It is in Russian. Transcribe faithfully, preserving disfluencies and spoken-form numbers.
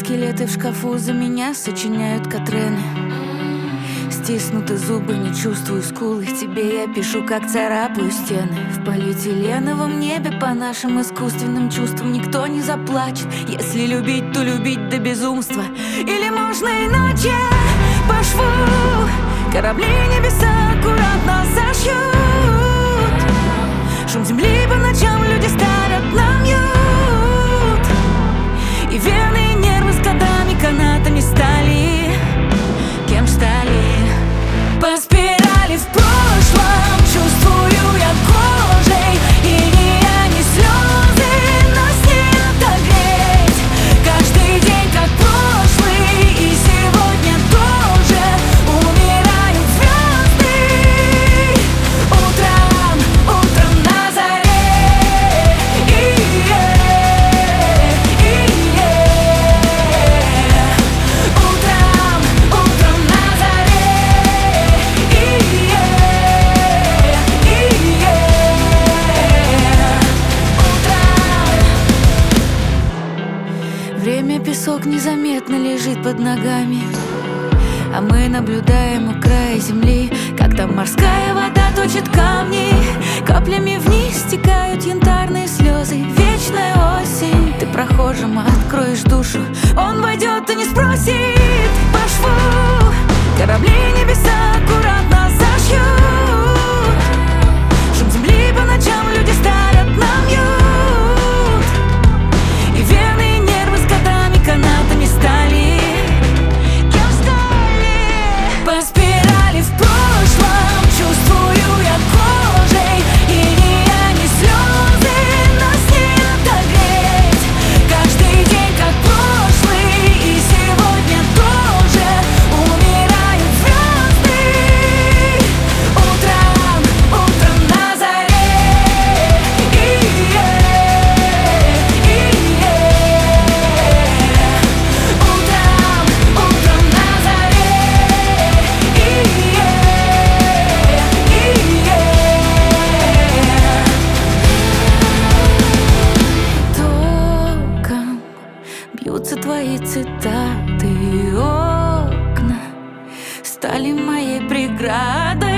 скелеты в шкафу за меня сочиняют Катрены. Стиснуты зубы, не чувствую скулы. Тебе я пишу, как царапаю стены. В полиэтиленовом небе по нашим искусственным чувствам никто не заплачет. Если любить, то любить до безумства. Или можно иначе, по шву корабли небеса аккуратно зашьют. Шум земли по ночам люди ставят на мьют. И вены и нервы с годами канатами стали. Кем стали? По спирали в прошлом чувствую я кожей. И ни я, ни слезы нас не отогреть. Каждый день как прошлый, и сегодня тоже умирают звезды. Утром, утром на заре. И-е, и-е. Утром, утром на заре. И-е, и-е. Утром. Время, песок незаметно лежит под ногами, а мы наблюдаем у края земли, как там морская вода точит камни. Каплями вниз стекают янтарные слезы. Вечная осень. Ты прохожим откроешь душу, он войдет и не спросит. По шву корабли небеса аккуратно зашьют. Шум земли по ночам люди ставят на мьют. И вены и нервы с годами канатами стали. Кем стали? По спирали в прошлом чувствую я кожей. И ни я, ни слезы нас не отогреть. Каждый день как прошлый, и сегодня тоже умирают звезды. Утром, утром на заре. И-е, и-е. Утром, утром на заре. И-е, и-е. Током бьются твои цитаты, окна стали моей преградой.